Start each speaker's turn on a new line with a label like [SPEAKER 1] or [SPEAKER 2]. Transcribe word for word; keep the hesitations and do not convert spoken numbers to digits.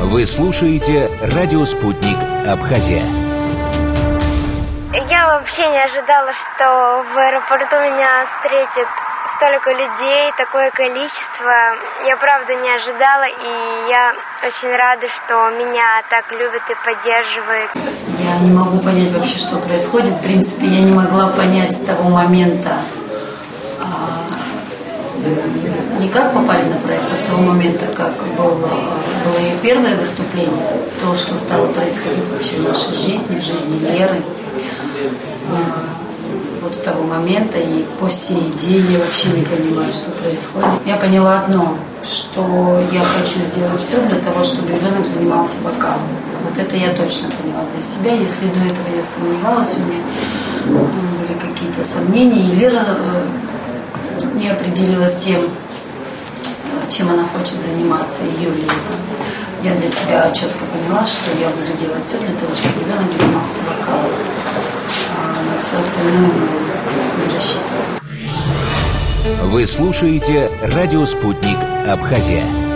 [SPEAKER 1] Вы слушаете «Радио Спутник. Абхазия».
[SPEAKER 2] Я вообще не ожидала, что в аэропорту меня встретит столько людей, такое количество. Я правда не ожидала, и я очень рада, что меня так любят и поддерживают.
[SPEAKER 3] Я не могу понять вообще, что происходит. В принципе, я не могла понять с того момента, не как попали на проект, а с того момента, как было, было ее первое выступление, то, что стало происходить вообще в нашей жизни, в жизни Леры. Вот с того момента и по сей день я вообще не понимаю, что происходит. Я поняла одно, что я хочу сделать все для того, чтобы ребенок занимался вокалом. Вот это я точно поняла для себя. Если до этого я сомневалась, у меня были какие-то сомнения, и Лера не определилась тем, чем она хочет заниматься, ее летом. Я для себя четко поняла, что я буду делать все для того, чтобы ребенок занимался вокалом. А на все остальное не рассчитываю.
[SPEAKER 1] Вы слушаете «Радио Спутник. Абхазия».